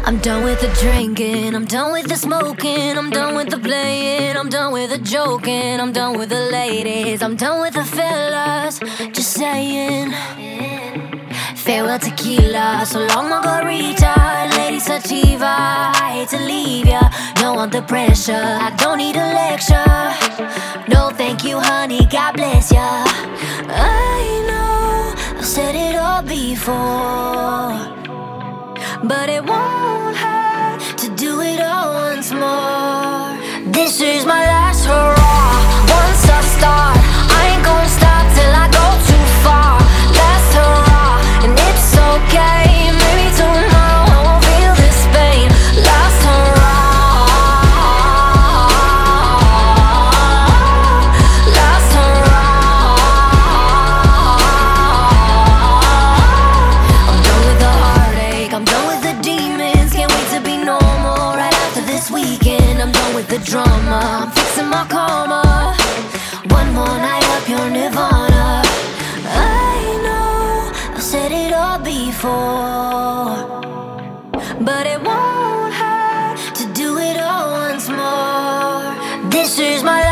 I'm done with the drinking, I'm done with the smoking, I'm done with the playing, I'm done with the joking, I'm done with the ladies, I'm done with the fellas, just saying. Farewell tequila, so long margarita, lady sativa. I hate to leave ya, don't want the pressure, I don't need a lecture. No thank you honey, God bless ya. I know I've said it all before, but it won't hurt to do it all once more. This is my last hurrah. Once I start, I ain't gonna stop till I go too far. Last hurrah, and it's okay. Maybe tomorrow I won't feel this pain. Last hurrah, last hurrah. I'm done with the heartache, I'm done with the demons. Can't wait to be normal right after this weekend. I'm done with the drama, I'm fixing my karma. One more night up your nirvana. I know I've said it all before, but it won't hurt to do it all once more. This is my